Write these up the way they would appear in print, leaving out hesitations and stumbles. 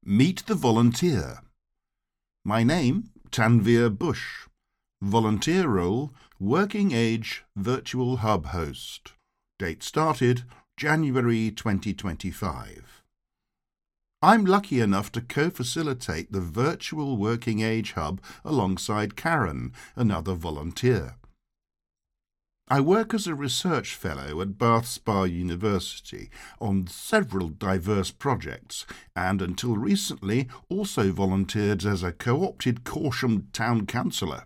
Meet the volunteer. My name, Tanvir Bush. Volunteer role, Working Age Virtual Hub host. Date started, January 2025. I'm lucky enough to co-facilitate the Virtual Working Age Hub alongside Karen, another volunteer. I work as a research fellow at Bath Spa University on several diverse projects and until recently also volunteered as a co-opted Corsham town councillor.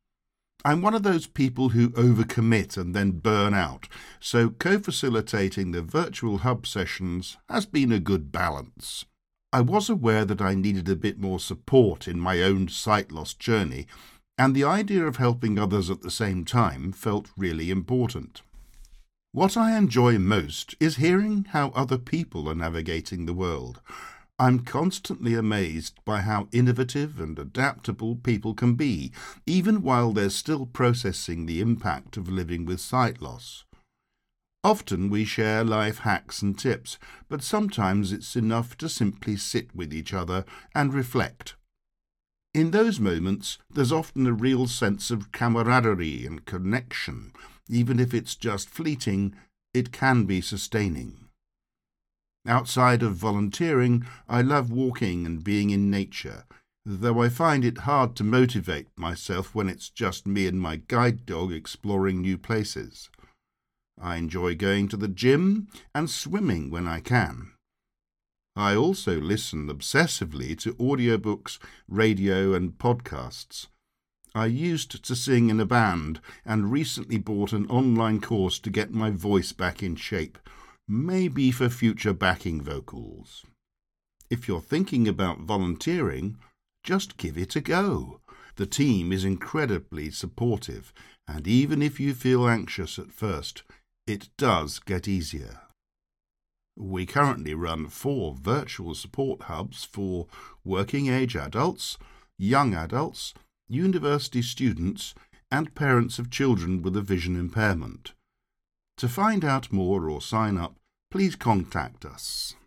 I'm one of those people who overcommit and then burn out, so co-facilitating the virtual hub sessions has been a good balance. I was aware that I needed a bit more support in my own sight loss journey, and the idea of helping others at the same time felt really important. What I enjoy most is hearing how other people are navigating the world. I'm constantly amazed by how innovative and adaptable people can be, even while they're still processing the impact of living with sight loss. Often we share life hacks and tips, but sometimes it's enough to simply sit with each other and reflect. In those moments, there's often a real sense of camaraderie and connection. Even if it's just fleeting, it can be sustaining. Outside of volunteering, I love walking and being in nature, though I find it hard to motivate myself when it's just me and my guide dog exploring new places. I enjoy going to the gym and swimming when I can. I also listen obsessively to audiobooks, radio and podcasts. I used to sing in a band and recently bought an online course to get my voice back in shape, maybe for future backing vocals. If you're thinking about volunteering, just give it a go. The team is incredibly supportive, and even if you feel anxious at first, it does get easier. We currently run 4 virtual support hubs for working-age adults, young adults, university students, and parents of children with a vision impairment. To find out more or sign up, please contact us.